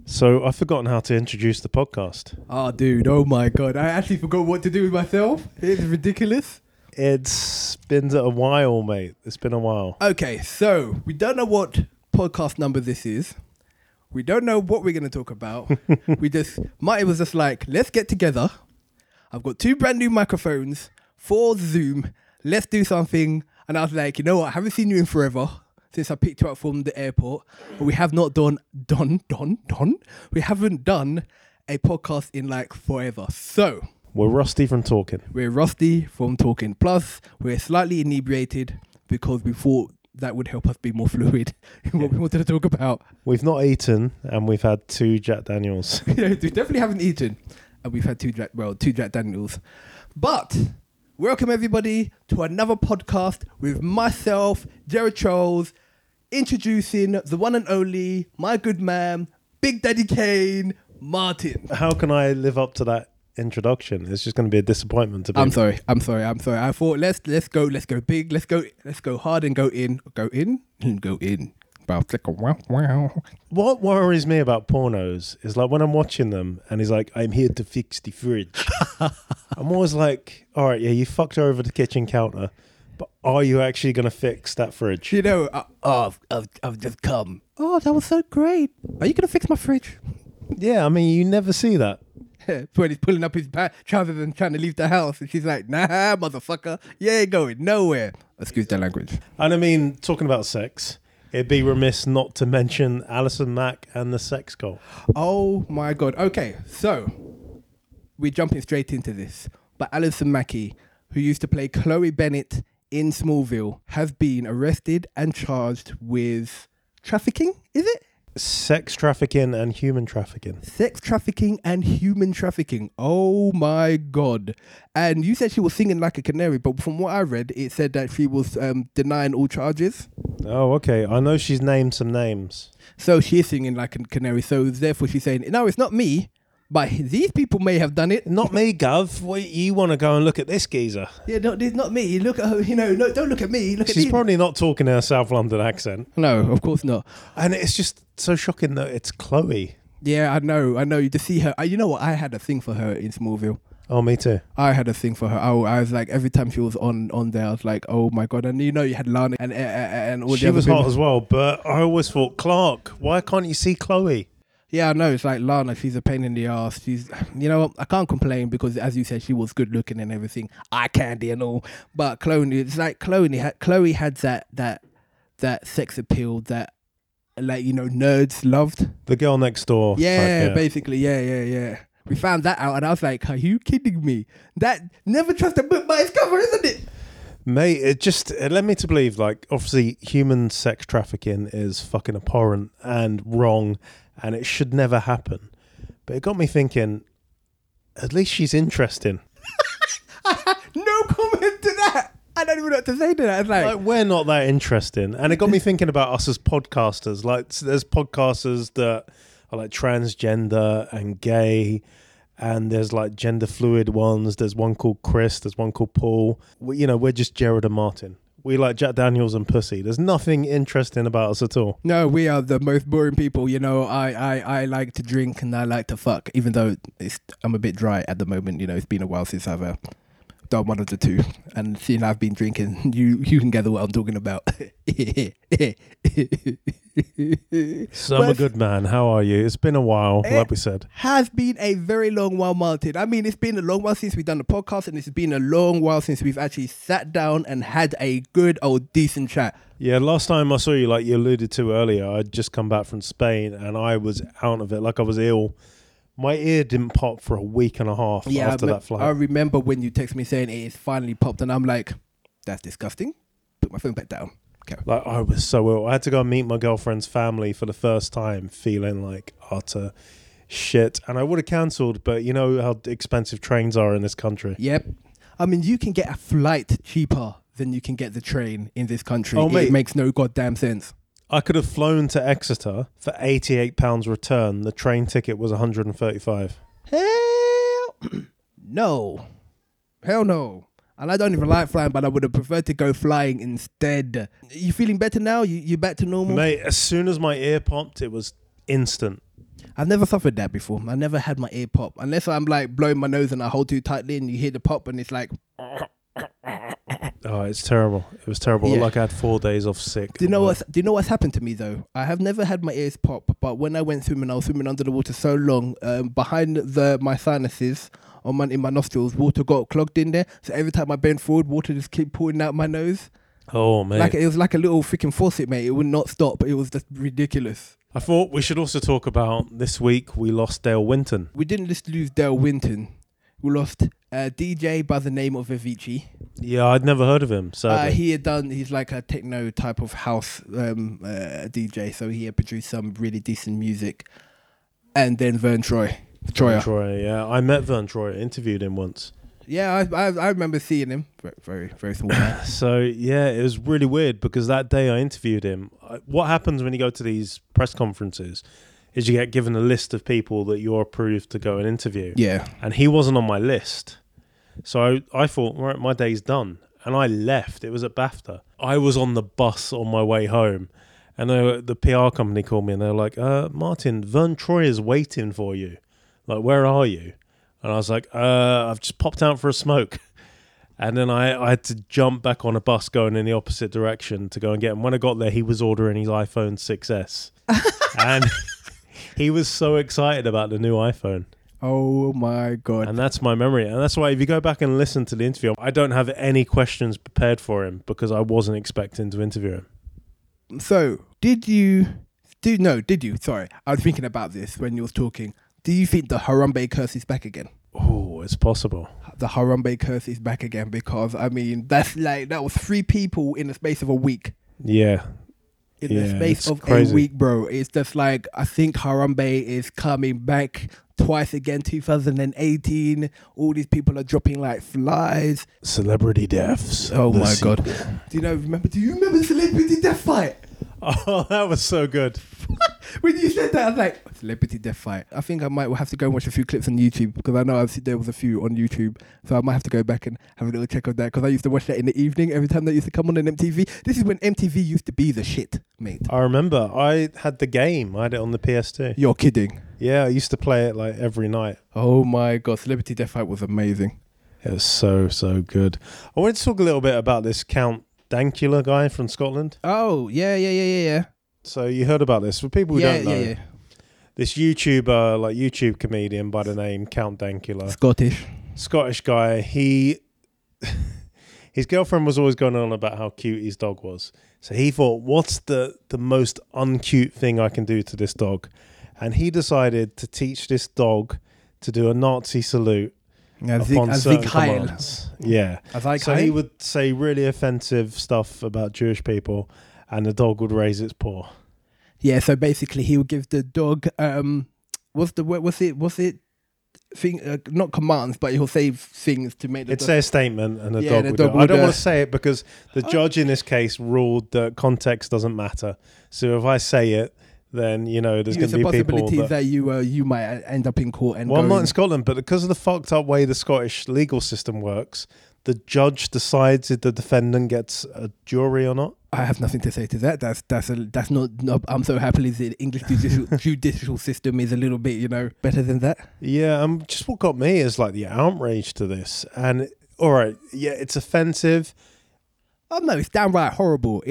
So I've forgotten how to introduce the podcast. Oh, dude. Oh, my God. I actually forgot what to do with myself. It's ridiculous. It's been a while, mate. It's been a while. Okay, so we don't know what podcast number this is. We don't know what we're going to talk about. Marty was just like, let's get together. I've got 2 brand new microphones for Zoom. Let's do something. And I was like, you know what? I haven't seen you in forever since I picked you up from the airport. But we have not we haven't done a podcast in like forever. So We're rusty from talking. we're rusty from talking. Plus, we're slightly inebriated because we thought that would help us be more fluid in what we wanted to talk about. We've not eaten and we've had 2 Jack Daniels. We definitely haven't eaten. And we've had 2 Jack Daniels. But welcome everybody to another podcast with myself, Jared Charles, introducing the one and only, my good man, Big Daddy Kane, Martin. How can I live up to that introduction? It's just going to be a disappointment to me. I'm sorry. I thought let's go big, let's go hard and go in. Wow. What worries me about pornos is like when I'm watching them and he's like, I'm here to fix the fridge. I'm always like, all right, yeah, you fucked her over the kitchen counter, but are you actually going to fix that fridge? You know, I've just come. Oh, that was so great. Are you going to fix my fridge? Yeah, I mean, you never see that. When he's pulling up his trousers and trying to leave the house, and she's like, nah, motherfucker, you ain't going nowhere. Excuse the language. And I mean, talking about sex, it'd be remiss not to mention Alison Mack and the sex cult. Oh my God. Okay, so we're jumping straight into this. But Alison Mackey, who used to play Chloe Bennett in Smallville, has been arrested and charged with trafficking, is it? Sex trafficking and human trafficking. Sex trafficking and human trafficking. Oh my God. And you said she was singing like a canary, but from what I read, it said that she was denying all charges. Oh, okay. I know she's named some names. So she is singing like a canary. So therefore she's saying, no, it's not me, but these people may have done it. Not me, Gov. What, you want to go and look at this geezer? Yeah, no, it's not me. Look at her, no, don't look at me. Look at She's these. probably not talking in a South London accent. No, of course not. And it's just so shocking that it's Chloe. Yeah, I know. You to see her. You know what? I had a thing for her in Smallville. Oh, me too. I had a thing for her. I was like, every time she was on there, I was like, oh my God. And you had Lana and all She the other was hot people. as well, but I always thought, Clark, why can't you see Chloe? Yeah, I know. It's like Lana, she's a pain in the ass. She's, I can't complain because, as you said, she was good looking and everything. Eye candy and all. But Chloe, it's like Chloe had that sex appeal that, like, nerds loved. The girl next door. Yeah, type, basically. Yeah. We found that out and I was like, are you kidding me? That never trust a book by its cover, isn't it? Mate, it led me to believe, like, obviously human sex trafficking is fucking abhorrent and wrong and it should never happen. But it got me thinking, at least she's interesting. No comment to that. I don't even know what to say to that. It's Like, we're not that interesting. And it got me thinking about us as podcasters. Like, there's podcasters that are like transgender and gay, and there's like gender fluid ones. There's one called Chris, there's one called Paul. We're just Jared and Martin. We like Jack Daniels and pussy. There's nothing interesting about us at all. No, we are the most boring people. I like to drink and I like to fuck, even though I'm a bit dry at the moment. It's been a while since I've done one of the two. And seeing I've been drinking, you can gather what I'm talking about. So I'm a good man. How are you? It's been a while, like we said. Has been a very long while, Martin. I mean, it's been a long while since we've done the podcast, and it's been a long while since we've actually sat down and had a good old decent chat. Yeah, last time I saw you, like you alluded to earlier, I'd just come back from Spain and I was out of it, like I was ill. My ear didn't pop for a week and a half after that flight. I remember when you texted me saying it is finally popped, and I'm like, that's disgusting. Put my phone back down. Okay. Like, I was so ill. I had to go and meet my girlfriend's family for the first time, feeling like utter shit. And I would have cancelled, but you know how expensive trains are in this country. Yep. I mean, you can get a flight cheaper than you can get the train in this country. Oh, mate. It makes no goddamn sense. I could have flown to Exeter for £88 return. The train ticket was $135. Hell no. Hell no. And I don't even like flying, but I would have preferred to go flying instead. You feeling better now? You back to normal? Mate, as soon as my ear popped, it was instant. I've never suffered that before. I never had my ear pop unless I'm like blowing my nose and I hold too tightly and you hear the pop and it's like. Oh, it's terrible. It was terrible. Yeah. Like I had 4 days off sick. Do you know what's happened to me though? I have never had my ears pop, but when I went swimming, I was swimming under the water so long, behind my sinuses in my nostrils, water got clogged in there. So every time I bent forward, water just kept pouring out my nose. Oh man, Like it was like a little freaking faucet, mate. It would not stop. It was just ridiculous. I thought we should also talk about this week we lost Dale Winton. We didn't just lose Dale Winton. We lost a DJ by the name of Avicii. Yeah, I'd never heard of him. So He's like a techno type of house DJ. So he had produced some really decent music. And then Vern Troyer. Yeah. I met Vern Troyer, interviewed him once. Yeah, I remember seeing him. Very, very small man. So, yeah, it was really weird because that day I interviewed him, what happens when you go to these press conferences is you get given a list of people that you're approved to go and interview. Yeah. And he wasn't on my list. So I thought, right, my day's done. And I left. It was at BAFTA. I was on the bus on my way home. And the PR company called me and they were like, Martin, Vern Troyer's waiting for you. Like, where are you? And I was like, I've just popped out for a smoke. And then I had to jump back on a bus going in the opposite direction to go and get him. When I got there, he was ordering his iPhone 6S. And he was so excited about the new iPhone. Oh, my God. And that's my memory. And that's why if you go back and listen to the interview, I don't have any questions prepared for him because I wasn't expecting to interview him. So, did you... Sorry, I was thinking about this when you was talking. Do you think the Harambe curse is back again? Oh, it's possible. The Harambe curse is back again because, I mean, that was 3 people in the space of a week. Yeah. In the space of crazy. a week, bro. It's just like, I think Harambe is coming back twice again, 2018. All these people are dropping like flies. Celebrity deaths. Oh my God. Do you remember the celebrity death fight? Oh, that was so good. When you said that, I was like, celebrity death fight. I think I might have to go and watch a few clips on YouTube because I know there was a few on YouTube. So I might have to go back and have a little check of that because I used to watch that in the evening every time that used to come on MTV. This is when MTV used to be the shit, mate. I remember. I had the game. I had it on the PS2. You're kidding. Yeah, I used to play it like every night. Oh my God, celebrity death fight was amazing. It was so good. I wanted to talk a little bit about this Count Dankula guy from Scotland. Oh, yeah. So you heard about this. For people who don't know, Yeah. this YouTuber, like YouTube comedian by the name Count Dankula. Scottish guy. His girlfriend was always going on about how cute his dog was. So he thought, what's the most uncute thing I can do to this dog? And he decided to teach this dog to do a Nazi salute upon certain commands. Yeah. So he would say really offensive stuff about Jewish people and the dog would raise its paw. Yeah, so basically he would give the dog what's it thing, not commands, but he'll say things to make the It'd say a statement and the Yeah, dog the would dog do it. would, I don't want to say it because the judge in this case ruled that context doesn't matter. So if I say it, then, there's going to be people that you might end up in court and I'm not in Scotland, but because of the fucked up way the Scottish legal system works, the judge decides if the defendant gets a jury or not. I have nothing to say to that. That's not. I'm so happy the English judicial system is a little bit, better than that. Yeah, just what got me is like the outrage to this. And all right, yeah, it's offensive. Oh no, it's downright horrible.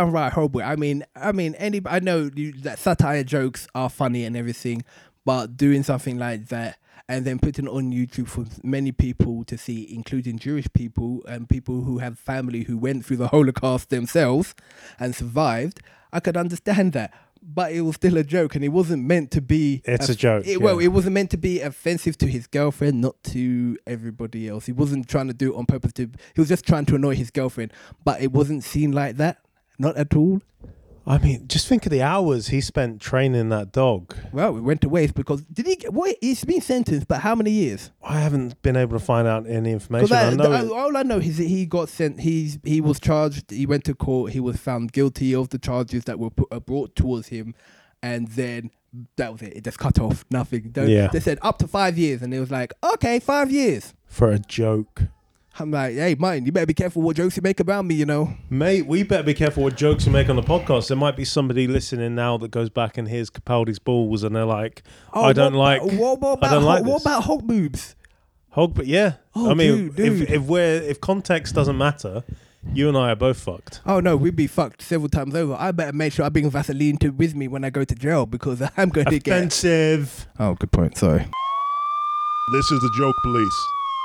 I mean, I know that satire jokes are funny and everything, but doing something like that and then putting it on YouTube for many people to see, including Jewish people and people who have family who went through the Holocaust themselves and survived, I could understand that. But it was still a joke, and it wasn't meant to be... It's a joke, Well, it wasn't meant to be offensive to his girlfriend, not to everybody else. He wasn't trying to do it on purpose. He was just trying to annoy his girlfriend. But it wasn't seen like that. Not at all. I mean, just think of the hours he spent training that dog. Well, it went to waste because... He's been sentenced, but how many years? I haven't been able to find out any information. All I know is that he got sent... He was charged. He went to court. He was found guilty of the charges that were brought towards him. And then that was it. It just cut off. Nothing. They said up to 5 years. And it was like, okay, 5 years. For a joke. I'm like, hey, Martin, you better be careful what jokes you make about me, you know. Mate, we better be careful what jokes we make on the podcast. There might be somebody listening now that goes back and hears Capaldi's balls and they're like, I don't like What about Hulk boobs? Hulk, but yeah. Oh, I mean, dude. if context doesn't matter, you and I are both fucked. Oh no, we'd be fucked several times over. I better make sure I bring Vaseline with me when I go to jail because I'm going to get offensive. Oh, good point. Sorry. This is the joke police.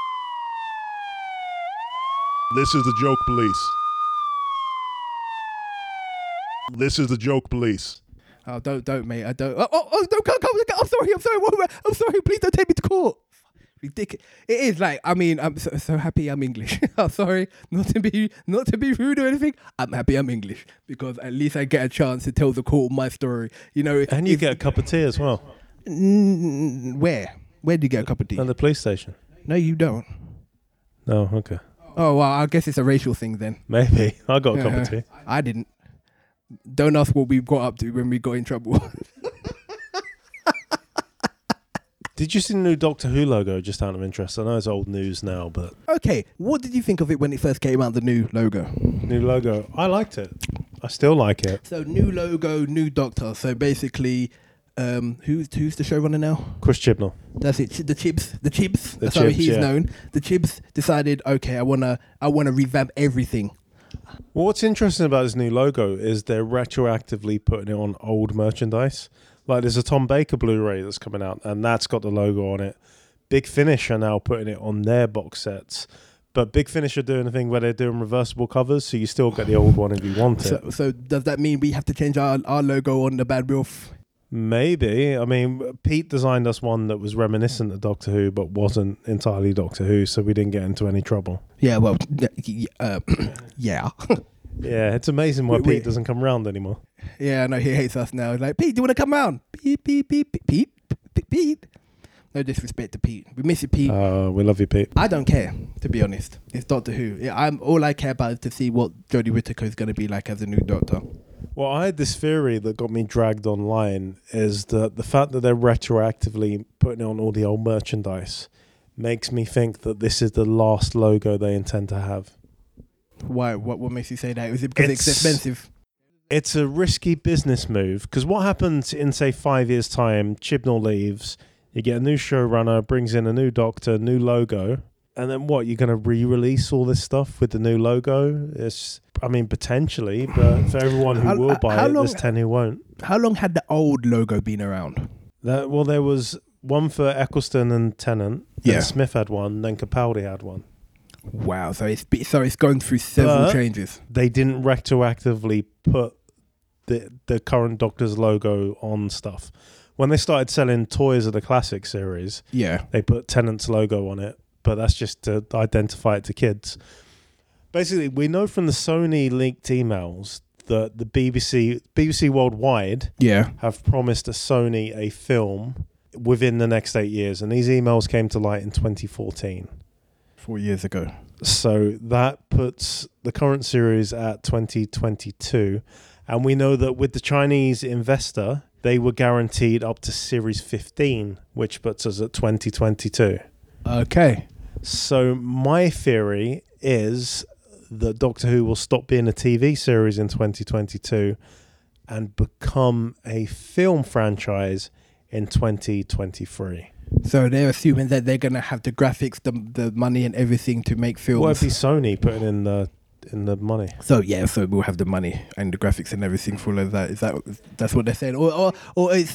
This is the joke police. This is the joke police. Oh, don't, mate. I don't. Don't come. I'm sorry. I'm sorry. Please don't take me to court. Ridiculous. It is like, I mean, I'm so happy I'm English. I'm sorry, not to be rude or anything. I'm happy I'm English because at least I get a chance to tell the court my story. You know, And you get a cup of tea as well. Where do you get a cup of tea? At the police station. No, you don't. No, okay. Oh, well, I guess it's a racial thing then. Maybe. I got a cup of tea. I didn't. Don't ask what we got up to when we got in trouble. Did you see the new Doctor Who logo, just out of interest? I know it's old news now, but... Okay, what did you think of it when it first came out, the new logo? New logo. I liked it. I still like it. So, new logo, new Doctor. So, basically, who's the showrunner now? Chris Chibnall. That's it. The Chibs. That's how Chibs, he's yeah. known. The Chibs decided, okay, I wanna revamp everything. Well, what's interesting about this new logo is they're retroactively putting it on old merchandise. Like there's a Tom Baker Blu-ray that's coming out and that's got the logo on it. Big Finish are now putting it on their box sets. But Big Finish are doing a thing where they're doing reversible covers, so you still get the old one if you want it. So does that mean we have to change our logo on the Bad Wolf? Maybe. I mean, Pete designed us one that was reminiscent of Doctor Who, but wasn't entirely Doctor Who, so we didn't get into any trouble. Yeah, well, yeah. Yeah, it's amazing why Pete doesn't come round anymore. Yeah, I know, he hates us now. He's like, Pete, do you want to come round? Pete. No disrespect to Pete. We miss you, Pete. We love you, Pete. I don't care, to be honest. It's Doctor Who. Yeah, all I care about is to see what Jodie Whittaker is going to be like as a new Doctor. Well, I had this theory that got me dragged online is that the fact that they're retroactively putting it on all the old merchandise makes me think that this is the last logo they intend to have. Why? What makes you say that? Is it because it's expensive? It's a risky business move because what happens in, say, 5 years' time, Chibnall leaves, you get a new showrunner, brings in a new doctor, new logo, and then what? You're going to re-release all this stuff with the new logo? Potentially, but for everyone who will buy it, there's 10 who won't. How long had the old logo been around? There was one for Eccleston and Tennant. Then Smith had one, then Capaldi had one. Wow, so it's going through several changes. They didn't retroactively put the current Doctor's logo on stuff. When they started selling toys of the classic series, they put Tennant's logo on it, but that's just to identify it to kids. Basically, we know from the Sony leaked emails that the BBC Worldwide have promised Sony a film within the next 8 years, and these emails came to light in 2014. 4 years ago. So that puts the current series at 2022. And we know that with the Chinese investor, they were guaranteed up to Series 15, which puts us at 2022. Okay. So my theory is that Doctor Who will stop being a TV series in 2022 and become a film franchise in 2023. So they're assuming that they're going to have the graphics, the money and everything to make films. What if it's Sony putting in the money? So we'll have the money and the graphics and everything for all of that. That's what they're saying? Or it's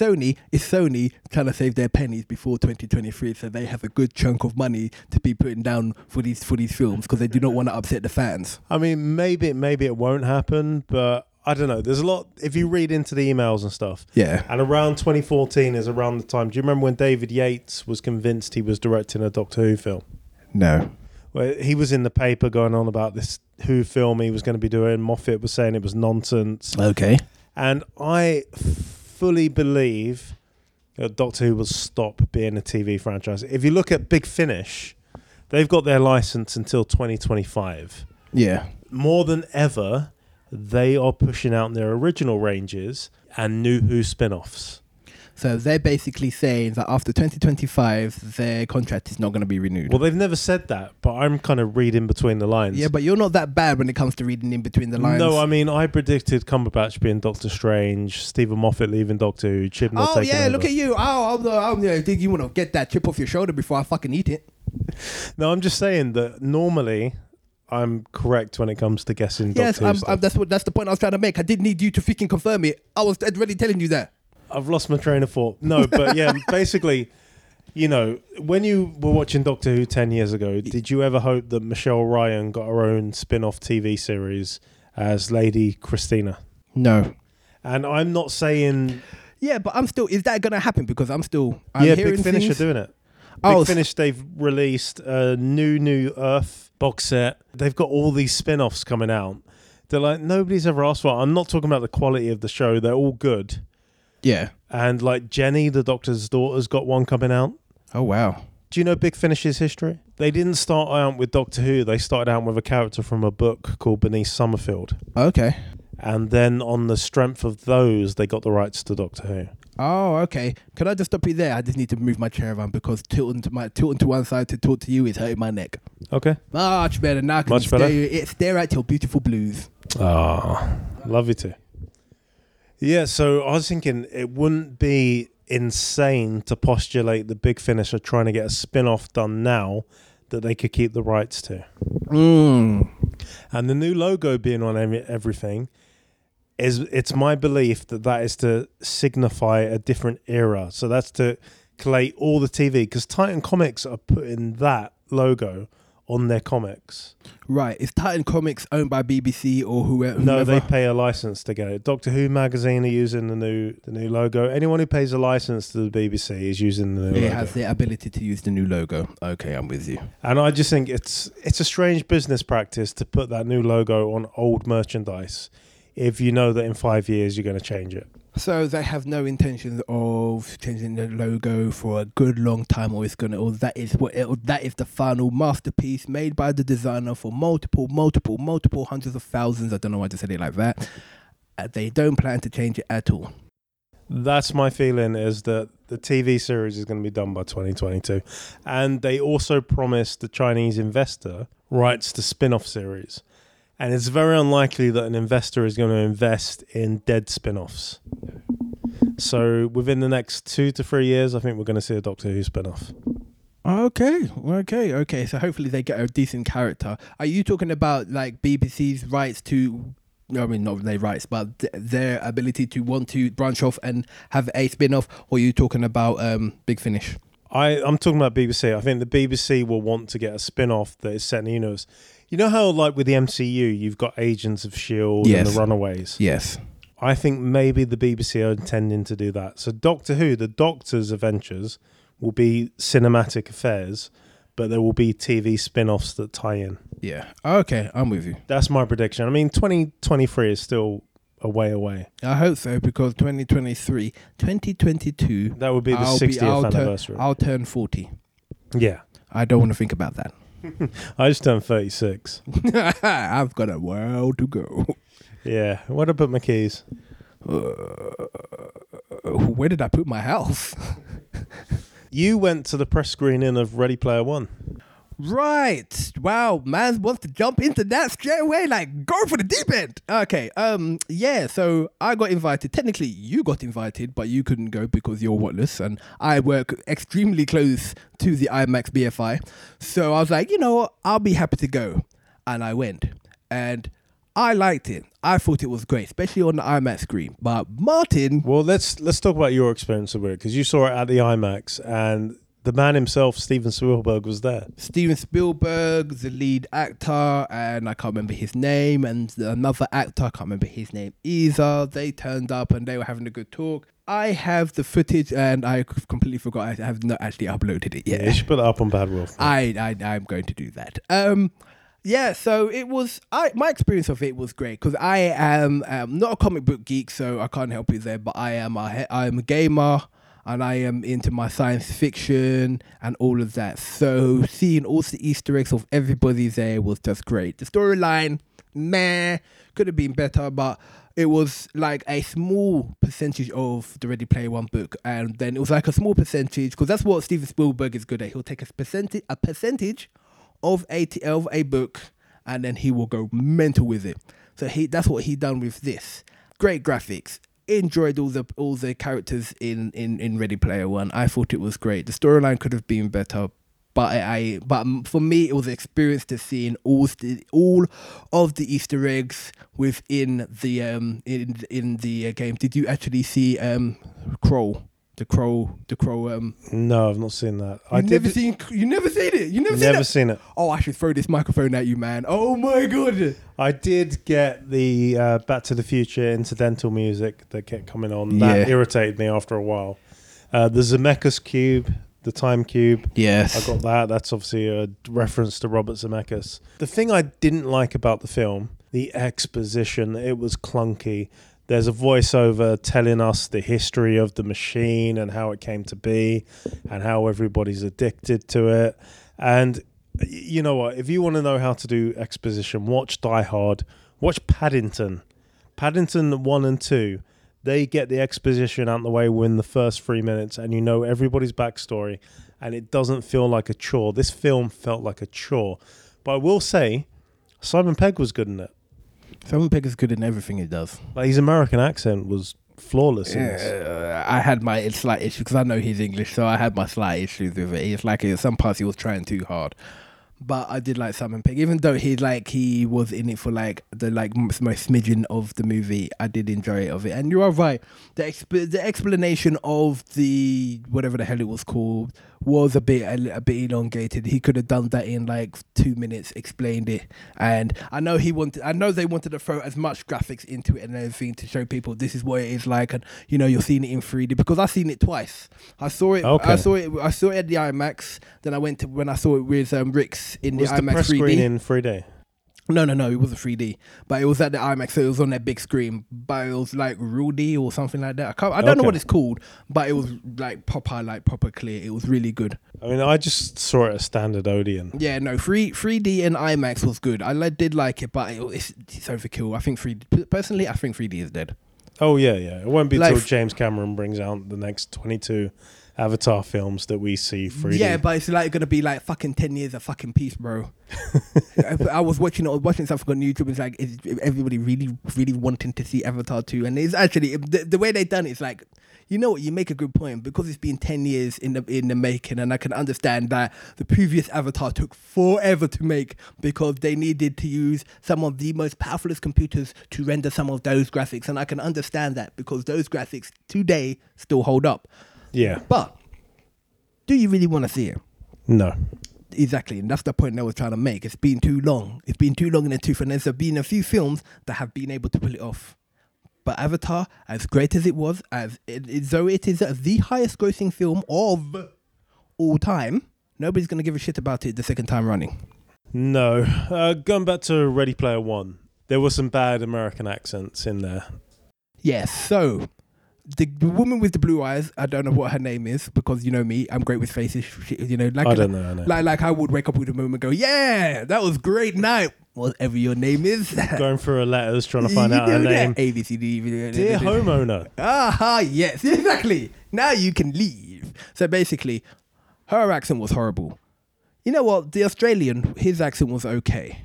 Sony trying to save their pennies before 2023, so they have a good chunk of money to be putting down for these films because they do not want to upset the fans. I mean, maybe it won't happen, but I don't know. There's a lot, if you read into the emails and stuff. Yeah. And around 2014 is around the time. Do you remember when David Yates was convinced he was directing a Doctor Who film? No. Well, he was in the paper going on about this Who film he was going to be doing. Moffat was saying it was nonsense. Okay. And I fully believe that Doctor Who will stop being a TV franchise. If you look at Big Finish, they've got their license until 2025. Yeah. More than ever, they are pushing out their original ranges and new Who spin-offs. So they're basically saying that after 2025, their contract is not going to be renewed. Well, they've never said that, but I'm kind of reading between the lines. Yeah, but you're not that bad when it comes to reading in between the lines. No, I mean, I predicted Cumberbatch being Doctor Strange, Stephen Moffat leaving Doctor Who, Chibnall Oh, taking yeah, over. look at you. Yeah, think you want to get that chip off your shoulder before I fucking eat it. No, I'm just saying that normally I'm correct when it comes to guessing Yes, Doctor Who stuff. that's the point I was trying to make. I didn't need you to freaking confirm it. I was already telling you that. I've lost my train of thought. No, but yeah, basically, you know, when you were watching Doctor Who 10 years ago, did you ever hope that Michelle Ryan got her own spin-off TV series as Lady Christina? No. And I'm not saying... Yeah, but I'm still... Is that going to happen? Because I'm yeah, hearing Big Finish things. are doing it. Oh, Big Finish, they've released a new Earth box set. They've got all these spin-offs coming out. They're like, nobody's ever asked for it. I'm not talking about the quality of the show. They're all good. yeah. And like Jenny, the Doctor's daughter's got one coming out. Oh, wow. Do you know Big Finish's history? They didn't start out with Doctor Who. They started out with a character from a book called Bernice Summerfield. Okay. And then on the strength of those, they got the rights to Doctor Who. Oh, okay. Can I just stop you there? I just need to move my chair around because tilting to one side to talk to you is hurting my neck. Okay. Much better. Now I can Much better? stare at your beautiful blues. Oh, love you too. Yeah, so I was thinking it wouldn't be insane to postulate the Big Finish are trying to get a spin-off done now that they could keep the rights to. And the new logo being on everything, it's my belief that is to signify a different era. So that's to collate all the TV, because Titan Comics are putting that logo on their comics. Right. Is Titan Comics owned by BBC or whoever? No, they pay a license to get it. Doctor Who magazine are using the new logo. Anyone who pays a license to the BBC is using the new logo. It has the ability to use the new logo. Okay, I'm with you. And I just think it's a strange business practice to put that new logo on old merchandise if you know that in 5 years you're going to change it. So they have no intention of changing the logo for a good long time, or that is the final masterpiece made by the designer for multiple hundreds of thousands. I don't know why I just said it like that. They don't plan to change it at all. That's my feeling, is that the TV series is going to be done by 2022. And they also promised the Chinese investor rights to spin-off series. And it's very unlikely that an investor is going to invest in dead spin-offs. So within the next 2 to 3 years, I think we're going to see a Doctor Who spin-off. Okay. So hopefully they get a decent character. Are you talking about like BBC's rights to... I mean, not their rights, but their ability to want to branch off and have a spin-off? Or are you talking about Big Finish? I'm talking about BBC. I think the BBC will want to get a spin-off that is set in the universe. You know how, like, with the MCU, you've got Agents of S.H.I.E.L.D. Yes. and the Runaways? Yes. I think maybe the BBC are intending to do that. So Doctor Who, the Doctor's adventures, will be cinematic affairs, but there will be TV spin-offs that tie in. Yeah. Okay, I'm with you. That's my prediction. I mean, 2023 is still a way away. I hope so, because 2022... That would be the 60th anniversary. I'll turn 40. Yeah. I don't want to think about that. I just turned 36. I've got a while to go. Yeah. Where'd I put my keys? Where did I put my house? You went to the press screening of Ready Player One. Right. Wow, man wants to jump into that straight away, like go for the deep end. Okay. Yeah, so I got invited. Technically you got invited, but you couldn't go because you're Watless, and I work extremely close to the IMAX BFI. So I was like, you know what, I'll be happy to go. And I went. And I liked it. I thought it was great, especially on the IMAX screen. But Martin... Well, let's talk about your experience of it, because you saw it at the IMAX, and the man himself, Steven Spielberg, was there. Steven Spielberg, the lead actor, and I can't remember his name, and another actor, I can't remember his name either. They turned up and they were having a good talk. I have the footage, and I completely forgot. I have not actually uploaded it yet. Yeah, you should put it up on Bad Wolf. I'm going to do that. Yeah, so it was... my experience of it was great, because I am not a comic book geek, so I can't help you there, but I am a gamer, and I am into my science fiction and all of that. So seeing all the Easter eggs of everybody there was just great. The storyline, meh, could have been better, but it was like a small percentage of the Ready Player One book, and then it was like a small percentage, because that's what Steven Spielberg is good at. He'll take a percentage of a book, and then he will go mental with it. So that's what he done with this. Great graphics. Enjoyed all the characters in Ready Player One. I thought it was great. The storyline could have been better, but for me it was an experience to seeing all of the Easter eggs within the in the game. Did you actually see Crow? The crow. No, I've not seen that. You never seen it. You never seen it. Oh, I should throw this microphone at you, man. Oh my god. I did get the Back to the Future incidental music that kept coming on. That irritated me after a while. The Zemeckis Cube, the Time Cube. Yes. I got that. That's obviously a reference to Robert Zemeckis. The thing I didn't like about the film, the exposition, it was clunky. There's a voiceover telling us the history of the machine and how it came to be and how everybody's addicted to it. And you know what? If you want to know how to do exposition, watch Die Hard. Watch Paddington. Paddington 1 and 2. They get the exposition out of the way within the first 3 minutes, and you know everybody's backstory, and it doesn't feel like a chore. This film felt like a chore. But I will say, Simon Pegg was good in it. Simon Pegg is good in everything he does. Like, his American accent was flawless in this. I had my slight issue because I know he's English, so I had my slight issues with it. It's like some parts he was trying too hard. But I did like Simon Pegg, even though he was in it for the most smidgen of the movie. I did enjoy it of it, and you are right. The explanation of the whatever the hell it was called was a bit elongated. He could have done that in 2 minutes, explained it. And I know they wanted to throw as much graphics into it and everything to show people this is what it is like, and you're seeing it in 3D because I've seen it twice. I saw it. Okay. I saw it at the IMAX. Then I went to when I saw it with Rick's in the IMAX 3D. Was the press screen in 3D? No, it wasn't 3D, but it was at the IMAX, so it was on that big screen. But it was like Rudy or something like that. I don't know what it's called, but it was proper clear. It was really good. I mean, I just saw it as standard Odeon. Yeah, no, 3D and IMAX was good. I did like it, but it's overkill. I think 3D. Personally, I think 3D is dead. Oh yeah. It won't be till James Cameron brings out the next 22 Avatar films that we see 3D. Yeah, but it's going to be fucking 10 years of fucking peace, bro. I was watching something on YouTube. It's like, is everybody really, really wanting to see Avatar 2? And it's actually, the way they done it, it's like, you know what, you make a good point, because it's been 10 years in the making, and I can understand that the previous Avatar took forever to make because they needed to use some of the most powerfulest computers to render some of those graphics, and I can understand that because those graphics today still hold up. Yeah. But do you really want to see it? No. Exactly. And that's the point I was trying to make. It's been too long. It's been too long in the tooth. And there's been a few films that have been able to pull it off. But Avatar, as great as it was, though it is the highest grossing film of all time, nobody's going to give a shit about it the second time running. No. Going back to Ready Player One, there were some bad American accents in there. Yes. So the woman with the blue eyes, I don't know what her name is, because you know me, I'm great with faces. I don't know her name. Like I would wake up with a moment and go, yeah, that was great night. Whatever your name is. Going through her letters, trying to find out her name. A, B, C, D. Dear homeowner. Yes, exactly. Now you can leave. So basically, her accent was horrible. You know what? The Australian, his accent was okay.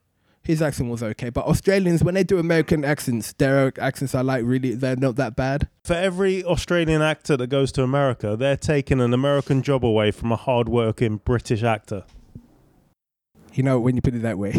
But Australians, when they do American accents, their accents are they're not that bad. For every Australian actor that goes to America, they're taking an American job away from a hard-working British actor. You know, when you put it that way.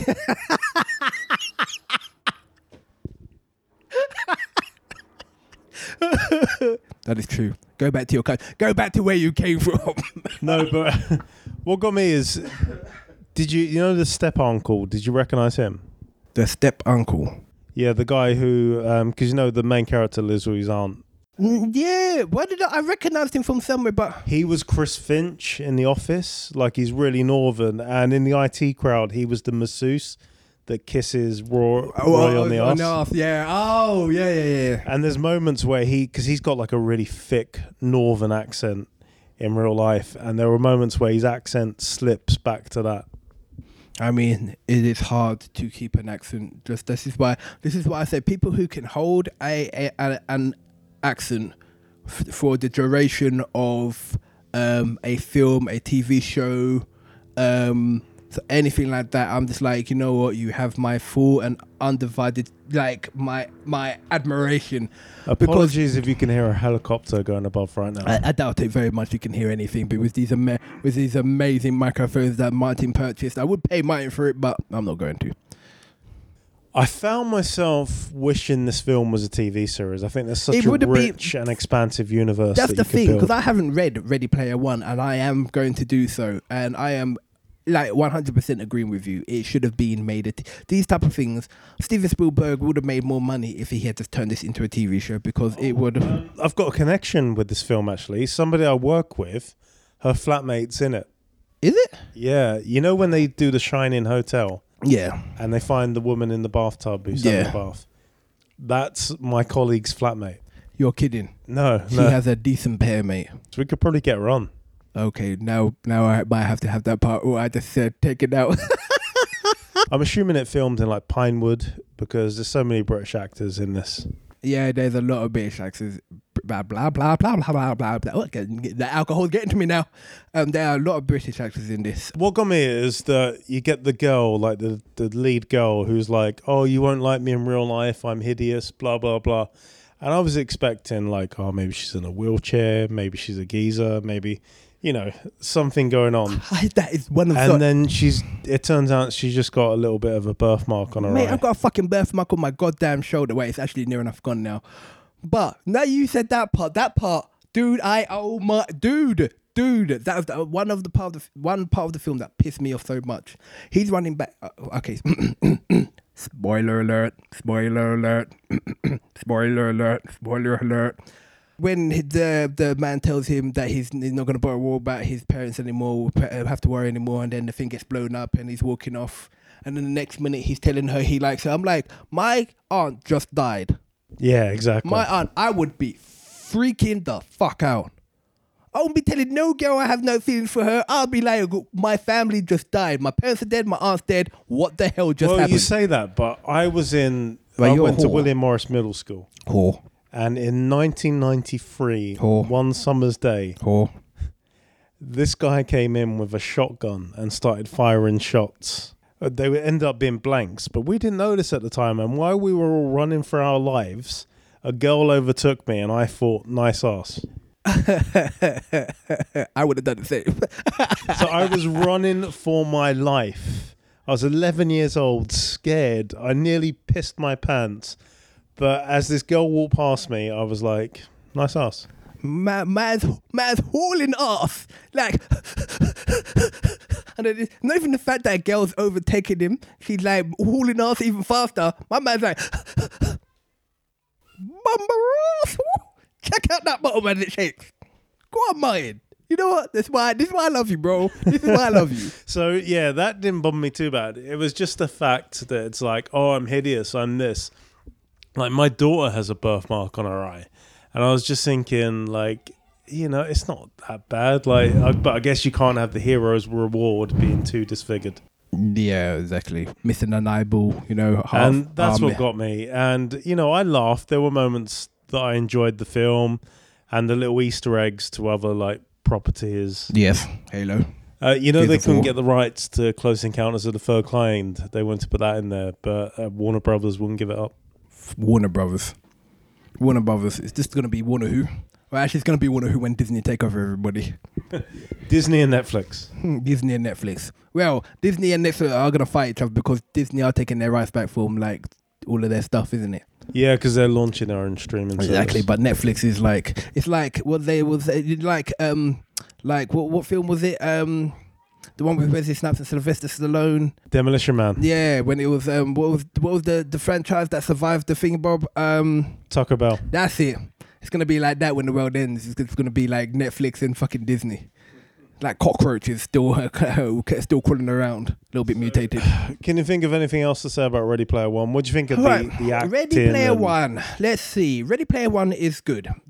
That is true. Go back to your country. Go back to where you came from. No, but what got me is, did you know the step uncle? Did you recognize him? The step uncle. Yeah, the guy who, because the main character lives with his aunt. Yeah, why did I recognized him from somewhere? But he was Chris Finch in The Office. Like, he's really northern, and in the IT crowd, he was the masseuse that kisses Roy on the arse. Yeah. Oh, yeah. And there's moments where because he's got like a really thick northern accent in real life, and there were moments where his accent slips back to that. I mean, it is hard to keep an accent. This is why I say people who can hold an accent for the duration of a film, a TV show, so anything like that. I'm just like, you know what? You have my full and undivided, like my admiration. Apologies if you can hear a helicopter going above right now. I doubt it very much. You can hear anything, but with these amazing microphones that Martin purchased, I would pay Martin for it, but I'm not going to. I found myself wishing this film was a TV series. I think there's such a rich and expansive universe. That's the thing, because I haven't read Ready Player One, and I am going to do so, and I am like 100% agreeing with you. It should have been made. These type of things, Steven Spielberg would have made more money if he had just turned this into a TV show, because it would have. I've got a connection with this film, actually. Somebody I work with, her flatmate's in it. Is it? Yeah. You know when they do the Shining Hotel? Yeah. And they find the woman in the bathtub who's in the bath. That's my colleague's flatmate. You're kidding. No. She has a decent pair, mate. So we could probably get her on. Okay, now I might have to have that part, or I just said take it out. I'm assuming it filmed in like Pinewood, because there's so many British actors in this. Yeah, there's a lot of British actors. Blah blah blah blah blah blah blah blah. Okay, the alcohol's getting to me now. There are a lot of British actors in this. What got me is that you get the girl, like the lead girl, who's like, "Oh, you won't like me in real life. I'm hideous." Blah blah blah. And I was expecting like, oh, maybe she's in a wheelchair, maybe she's a geezer, maybe, you know, something going on. That is one of the... And then it turns out she's just got a little bit of a birthmark on her eye. I've got a fucking birthmark on my goddamn shoulder. Wait, it's actually near enough gone now. But now you said that part, dude, dude, that was one part of the film that pissed me off so much. He's running back. Okay. Spoiler alert, spoiler alert, spoiler alert, spoiler alert. When the man tells him that he's not going to bother worry about his parents anymore, have to worry anymore, and then the thing gets blown up and he's walking off, and then the next minute he's telling her he likes her. I'm like, my aunt just died. Yeah, exactly. My aunt, I would be freaking the fuck out. I won't be telling no girl I have no feelings for her. I'll be like, my family just died. My parents are dead. My aunt's dead. What the hell just happened? Well, you say that, but I went to William Morris Middle School. Whore. And in 1993, one summer's day, this guy came in with a shotgun and started firing shots. They would end up being blanks, but we didn't notice at the time. And while we were all running for our lives, a girl overtook me and I thought, nice ass. I would have done the same. So I was running for my life. I was 11 years old, scared. I nearly pissed my pants. But as this girl walked past me, I was like, nice ass. Man's hauling ass. Like, and it's not even the fact that a girl's overtaking him. She's like hauling ass even faster. My man's like, Bumba ass. Check out that bottom and it shakes. Go on, Martin. You know what? This is why I love you, bro. This is why I love you. So, yeah, that didn't bother me too bad. It was just the fact that it's like, oh, I'm hideous, I'm this. Like, my daughter has a birthmark on her eye. And I was just thinking, like, you know, it's not that bad. Like, but I guess you can't have the hero's reward being too disfigured. Yeah, exactly. Missing an eyeball, you know. And that's what got me. And, you know, I laughed. There were moments that I enjoyed the film and the little Easter eggs to other like properties. Yes, Halo. You know, they couldn't get the rights to Close Encounters of the Third Kind. They wanted to put that in there, but Warner Brothers wouldn't give it up. Warner Brothers. It's just going to be Warner Who. Well, actually, it's going to be Warner Who when Disney take over everybody. Disney and Netflix. Disney and Netflix. Well, Disney and Netflix are going to fight each other because Disney are taking their rights back from like all of their stuff, isn't it? Yeah, because they're launching their own streaming exactly service. But Netflix is like, it's like what they was like what film was it, the one with Wesley Snipes and Sylvester Stallone, Demolition Man. Yeah, when it was what was the franchise that survived the thing, Bob? Taco Bell. That's it. It's gonna be like that when the world ends. It's gonna be like Netflix and fucking Disney. Like cockroaches still crawling around, a little bit mutated. Can you think of anything else to say about Ready Player One? What do you think of the acting? Ready Player One. Let's see. Ready Player One is good.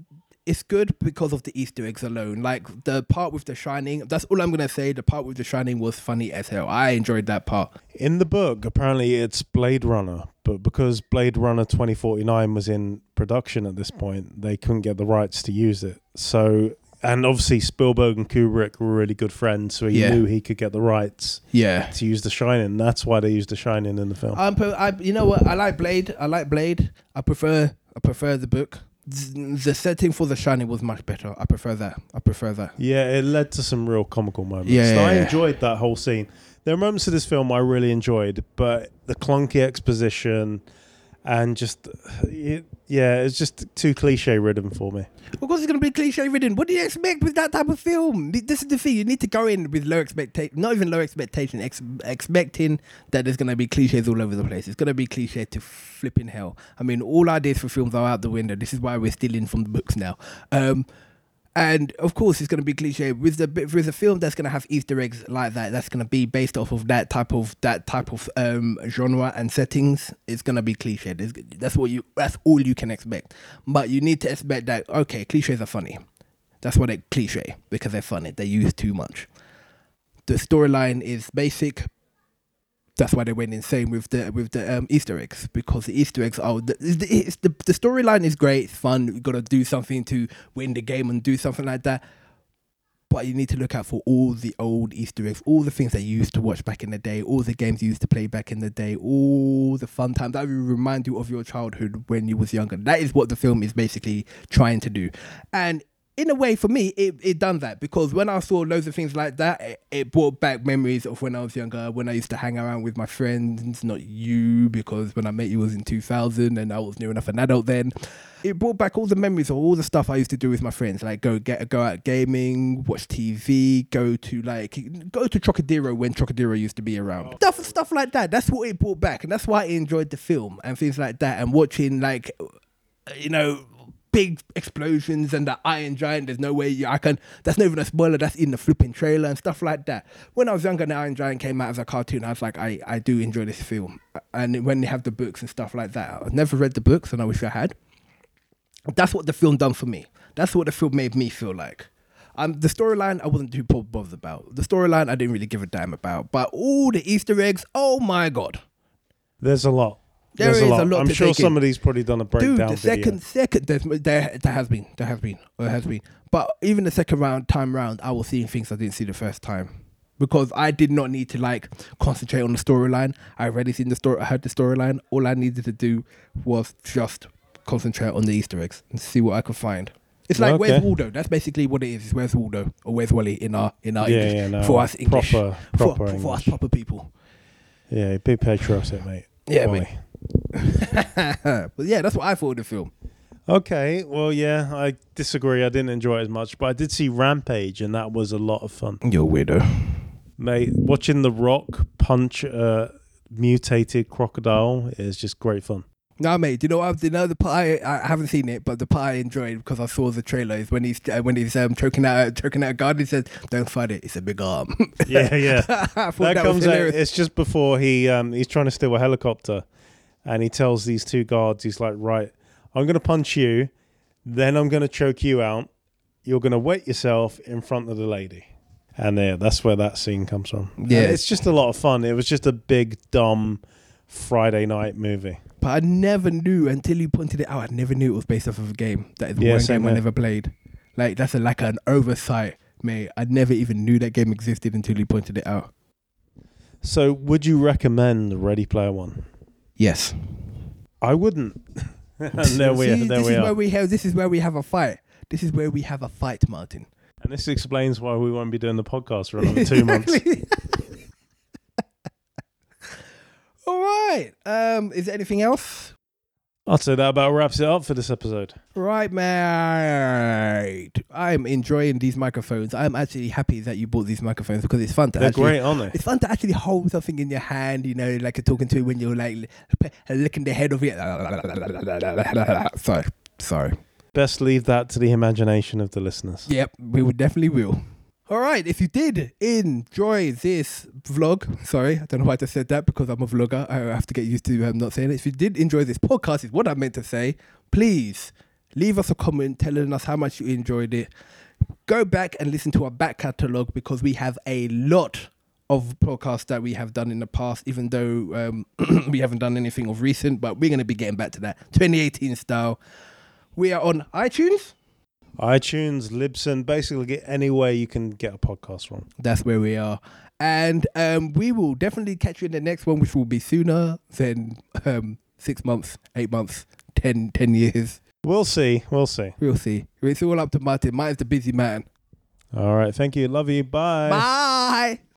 it's good because of the Easter eggs alone. Like the part with The Shining, that's all I'm gonna say. The part with The Shining was funny as hell. I enjoyed that part. In the book, apparently it's Blade Runner, but because Blade Runner 2049 was in production at this point, they couldn't get the rights to use it. So, and obviously Spielberg and Kubrick were really good friends, so he knew he could get the rights Yeah. to use The Shining. That's why they used The Shining in the film. You know what? I like Blade. I prefer the book. The setting for The Shining was much better. I prefer that. Yeah, it led to some real comical moments. Yeah, So I yeah. enjoyed that whole scene. There are moments of this film I really enjoyed, but the clunky exposition and just, it's just too cliche ridden for me. Of course, it's going to be cliche ridden. What do you expect with that type of film? This is the thing. You need to go in with low expectation, not even low expectation, expecting that there's going to be cliches all over the place. It's going to be cliche to flipping hell. I mean, all ideas for films are out the window. This is why we're stealing from the books now. And of course, it's going to be cliche with a film that's going to have Easter eggs like that. That's going to be based off of that type of genre and settings. It's going to be cliche. That's all you can expect. But you need to expect that. Okay, cliches are funny. That's why they're cliche, because they're funny. They use too much. The storyline is basic. That's why they went insane with the Easter eggs, because the Easter eggs are the storyline is great, it's fun. You got to do something to win the game and do something like that. But you need to look out for all the old Easter eggs, all the things that you used to watch back in the day, all the games you used to play back in the day, all the fun times that will remind you of your childhood when you was younger. That is what the film is basically trying to do. And in a way, for me, it done that, because when I saw loads of things like that, it brought back memories of when I was younger, when I used to hang around with my friends, not you, because when I met you was in 2000 and I was near enough an adult then. It brought back all the memories of all the stuff I used to do with my friends, like go out gaming, watch TV, go to Trocadero when Trocadero used to be around. Stuff like that. That's what it brought back, and that's why I enjoyed the film and things like that, and watching big explosions and the Iron Giant. There's no way that's not even a spoiler, that's in the flipping trailer and stuff like that. When I was younger and the Iron Giant came out as a cartoon, I was like, I do enjoy this film. And when they have the books and stuff like that, I've never read the books and I wish I had. That's what the film done for me. That's what the film made me feel like. The storyline I wasn't too bothered about. The storyline I didn't really give a damn about. But all the Easter eggs, oh my God. There's a lot. There is a lot I'm to sure take in. somebody's probably done a breakdown Dude, there has been. But even the second time round, I was seeing things I didn't see the first time, because I did not need to concentrate on the storyline. I already seen the story. I heard the storyline. All I needed to do was just concentrate on the Easter eggs and see what I could find. It's like, Where's Waldo? That's basically what it is. It's Where's Waldo or Where's Wally in our English, for us English, proper for English. us proper people. Yeah, be patriotic, mate. Yeah, Wally. mate. But yeah, that's what I thought of the film. Okay, well, yeah, I disagree. I didn't enjoy it as much, but I did see Rampage, and that was a lot of fun. You're a weirdo. Mate, watching The Rock punch a mutated crocodile is just great fun. No, mate. Do you know what? The part I haven't seen it, but the part I enjoyed because I saw the trailer is when he's choking out a guard. He says, "Don't fight it. It's a big arm." Yeah. I thought that comes was out. It's just before he's trying to steal a helicopter, and he tells these two guards, he's like, "Right, I'm going to punch you, then I'm going to choke you out. You're going to wet yourself in front of the lady." And that's where that scene comes from. Yeah, and it's just a lot of fun. It was just a big dumb Friday night movie. But I never knew until you pointed it out. I never knew it was based off of a game. That is one game I never played. Like, that's like an oversight, mate. I never even knew that game existed until you pointed it out. So, would you recommend Ready Player One? Yes. I wouldn't. And there we are. This is where we have a fight. This is where we have a fight, Martin. And this explains why we won't be doing the podcast for another 2 months. All right. Is there anything else? I'd say that about wraps it up for this episode. Right, mate. I'm enjoying these microphones. I'm actually happy that you bought these microphones because it's fun to They're great, aren't they? It's fun to actually hold something in your hand, you know, like you're talking to when you're like licking the head of it. Sorry. Best leave that to the imagination of the listeners. Yep, we definitely will. All right, if you did enjoy this vlog, sorry, I don't know why I just said that because I'm a vlogger. I have to get used to not saying it. If you did enjoy this podcast, is what I meant to say, please leave us a comment telling us how much you enjoyed it. Go back and listen to our back catalogue because we have a lot of podcasts that we have done in the past, even though we haven't done anything of recent, but we're going to be getting back to that 2018 style. We are on iTunes, Libsyn, basically get anywhere you can get a podcast from. that's where we are. And we will definitely catch you in the next one, which will be sooner than 6 months, 8 months, 10 years. We'll see. We'll see. It's all up to Martin. Martin's the busy man. All right. Thank you. Love you. Bye. Bye.